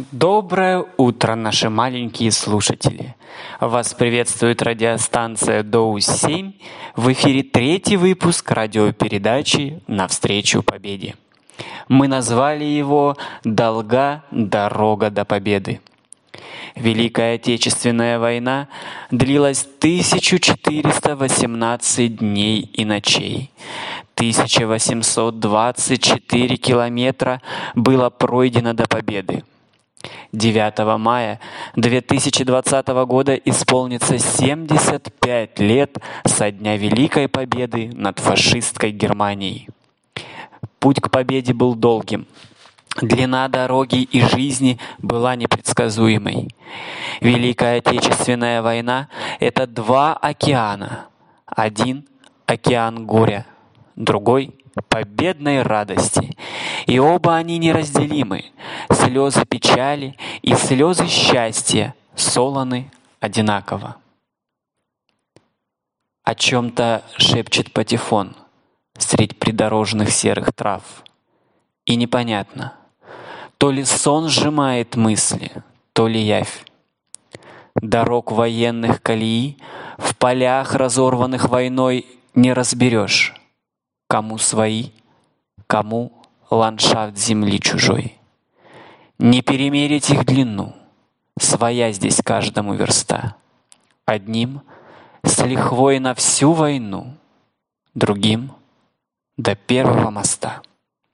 Доброе утро, наши маленькие слушатели! Вас приветствует радиостанция Доу-7. В эфире 3-й выпуск радиопередачи «Навстречу победе». Мы назвали его «Долга дорога до победы». Великая Отечественная война длилась 1418 дней и ночей. 1824 километра было пройдено до победы. 9 мая 2020 года исполнится 75 лет со дня Великой Победы над фашистской Германией. Путь к победе был долгим. Длина дороги и жизни была непредсказуемой. Великая Отечественная война — это два океана. Один — океан горя, другой — победной радости. И оба они неразделимы. Слезы печали и слезы счастья солоны одинаково. О чем-то шепчет патефон средь придорожных серых трав. И непонятно, то ли сон сжимает мысли, то ли явь. Дорог военных колеи в полях, разорванных войной, не разберешь, кому свои, кому ландшафт земли чужой. Не перемерить их длину, своя здесь каждому верста. Одним с лихвой на всю войну, другим до первого моста.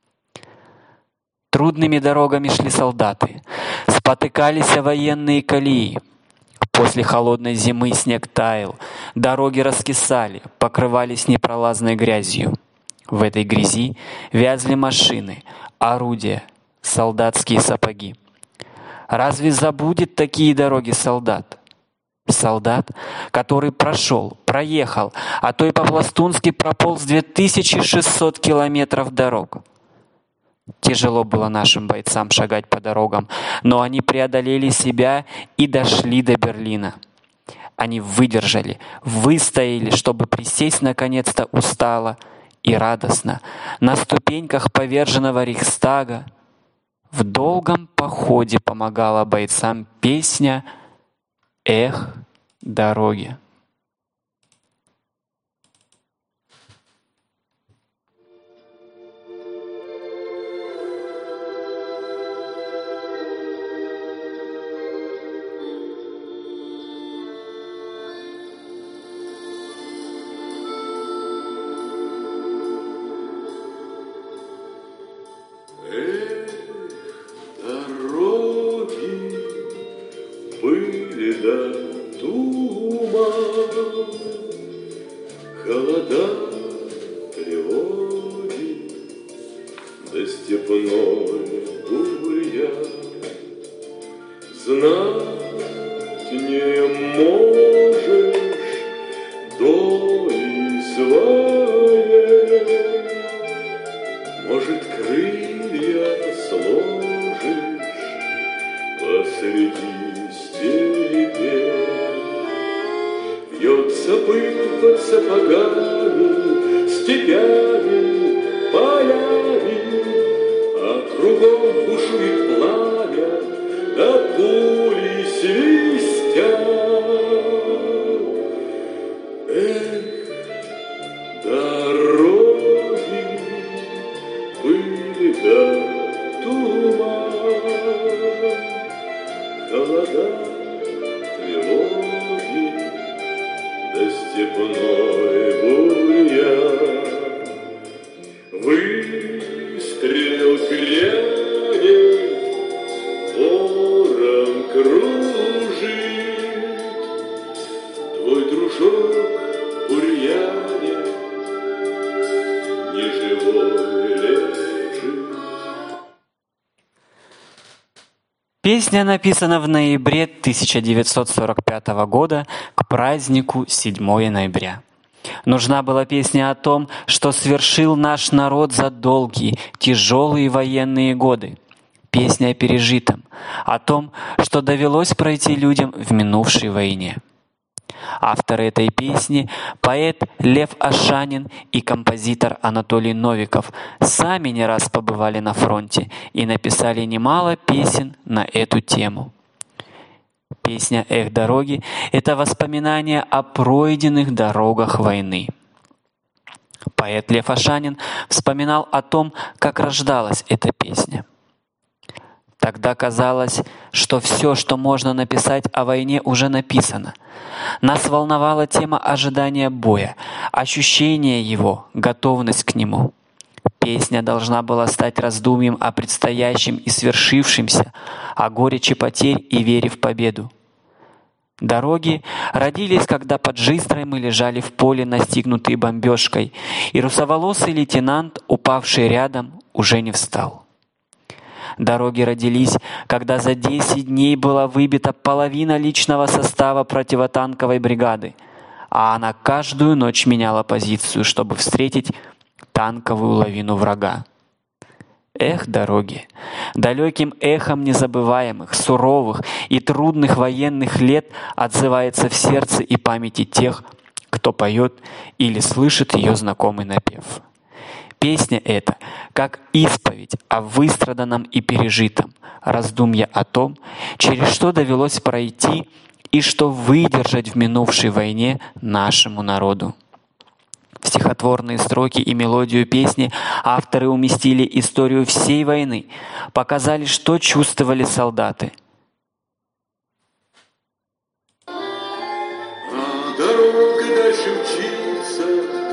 Трудными дорогами шли солдаты, спотыкались о военные колеи. После холодной зимы снег таял, дороги раскисали, покрывались непролазной грязью. В этой грязи вязли машины, орудия, солдатские сапоги. Разве забудет такие дороги солдат? Солдат, который проехал, а то и по-пластунски прополз 2600 километров дорог. Тяжело было нашим бойцам шагать по дорогам, но они преодолели себя и дошли до Берлина. Они выдержали, выстояли, чтобы присесть наконец-то устало и радостно на ступеньках поверженного Рейхстага. В долгом походе помогала бойцам песня «Эх, дороги». Холода, тревоги, да степной бурьян. Знать не можешь доли своей, может, крылья сложишь посреди степей. Вьется пыль под сапогами, степями, полями, а кругом бушует пламя, да пули свистят. Эх, дороги, пыль да туман, холода, тревоги, да степной бурьян. Выстрел грянет, ворон кружит, твой дружок в бурьяне неживой лежит. Песня написана в ноябре 1945 года к празднику 7 ноября. Нужна была песня о том, что свершил наш народ за долгие, тяжелые военные годы. Песня о пережитом, о том, что довелось пройти людям в минувшей войне. Авторы этой песни — поэт Лев Ашанин и композитор Анатолий Новиков — сами не раз побывали на фронте и написали немало песен на эту тему. Песня «Эх, дороги» — это воспоминание о пройденных дорогах войны. Поэт Лев Ашанин вспоминал о том, как рождалась эта песня. Тогда казалось, что все, что можно написать о войне, уже написано. Нас волновала тема ожидания боя, ощущение его, готовность к нему. Песня должна была стать раздумьем о предстоящем и свершившемся, о горечи потерь и вере в победу. Дороги родились, когда под Жиздрой мы лежали в поле, настигнутые бомбежкой, и русоволосый лейтенант, упавший рядом, уже не встал. Дороги родились, когда за 10 дней была выбита половина личного состава противотанковой бригады, а она каждую ночь меняла позицию, чтобы встретить танковую лавину врага. Эх, дороги! Далеким эхом незабываемых, суровых и трудных военных лет отзывается в сердце и памяти тех, кто поет или слышит ее знакомый напев. Песня эта, как исповедь о выстраданном и пережитом, раздумья о том, через что довелось пройти и что выдержать в минувшей войне нашему народу. В стихотворные строки и мелодию песни авторы уместили историю всей войны, показали, что чувствовали солдаты. А дорога дальше мчится,